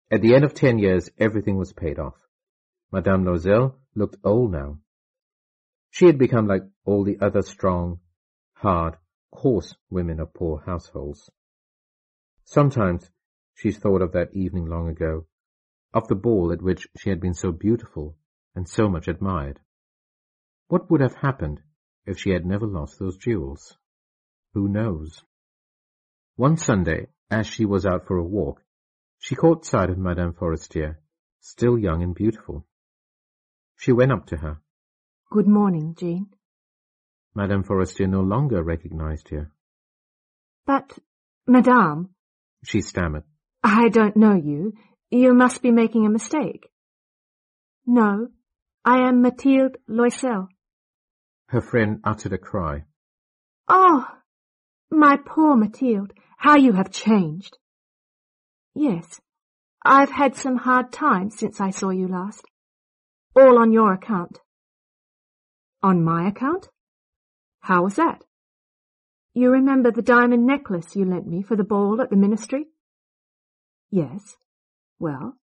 At the end of 10 years, everything was paid off. Madame Loisel looked old now. She had become like all the other strong, hard, coarse women of poor households. Sometimes she thought of that evening long ago, of the ball at which she had been so beautiful and so much admired. What would have happened if she had never lost those jewels? Who knows? One Sunday, as she was out for a walk, she caught sight of Madame Forestier, still young and beautiful. She went up to her. Good morning, Jean. Madame Forestier no longer recognized her. But, Madame, she stammered. I don't know you. You must be making a mistake. No, I am Mathilde Loisel. Her friend uttered a cry. Oh, my poor Mathilde, how you have changed. Yes, I've had some hard times since I saw you last. All on your account. On my account? How was that? You remember the diamond necklace you lent me for the ball at the ministry? Yes. Well,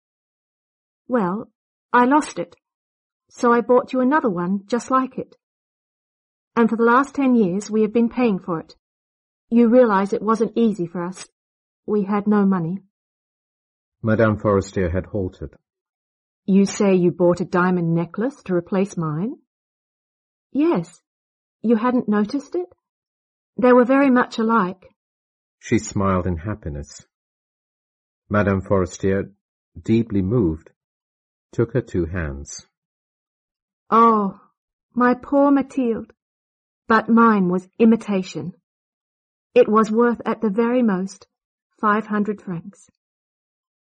I lost it, so I bought you another one just like it. And for the last 10 years we have been paying for it. You realize it wasn't easy for us. We had no money. Madame Forestier had halted. You say you bought a diamond necklace to replace mine? Yes. You hadn't noticed it? They were very much alike. She smiled in happiness. Madame Forestier, deeply moved, took her two hands. Oh, my poor Mathilde. But mine was imitation. It was worth at the very most 500 francs.